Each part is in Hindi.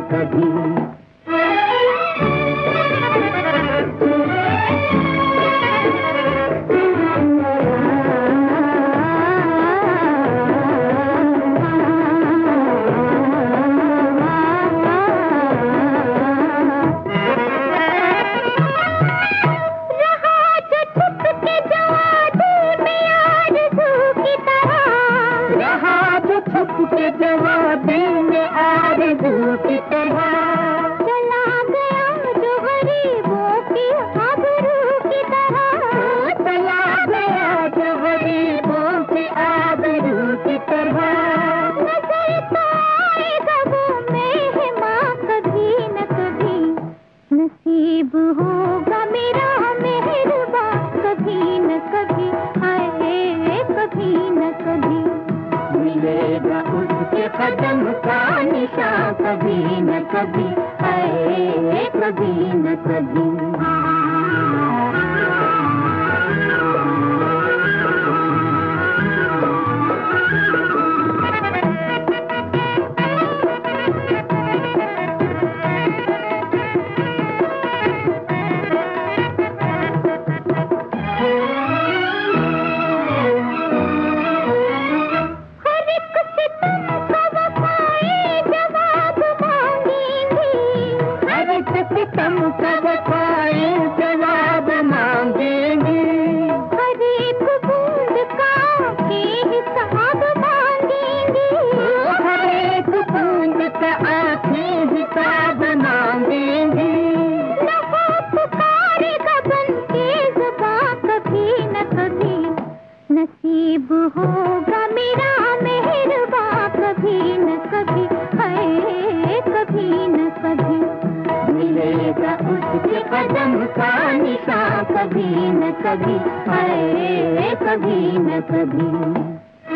कभी। के जवाबी में आरज़ू की तरह चला गया जो गरीबों की आबरू की तरह, चला गया जो गरीबों की आबरू की तरह। नजर तो आएगा वो मेहमां कभी न कभी, नसीब होगा मेरा मेहरबां कभी न कभी, हाय कभी न कभी। मिलेगा उसके कदम का निशान कभी न कभी, है कभी न कभी। सितम का वफाए जवाब मांगेंगे, हर एक बूंद का के हिसाब मांगेंगे, हर एक बूंद का आखिर हिसाब मांगेंगे। न हो पुकारेगा बन के ज़ुबां कभी न कभी, नसीब होगा मेरा मेहरबां कभी न कभी, है कभी न कभी। मिलेगा उसके कदम का निशान कभी न कभी, है कभी न कभी।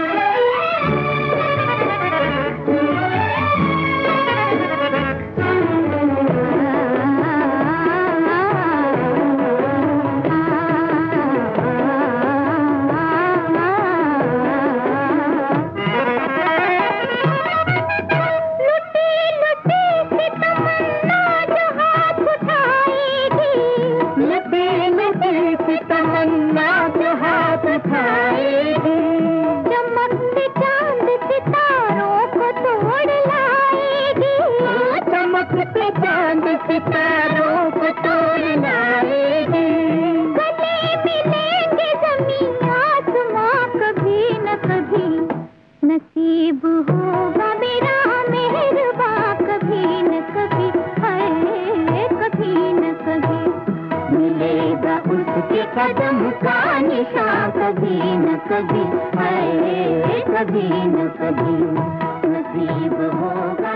तमन्ना जो हाथ उठाएगी, चमकते चांद सितारों को तोड़ लाएगी, चमकते चांद सितारों को तोड़ लाएगी। गले मिलेंगे ज़मीन आसमां कभी न कभी, नसीब होगा मेरा मेहरबां कभी न कभी, है कभी न कभी। मिलेगा उसके कदम का निशान कभी न कभी, है कभी न कभी। नसीब होगा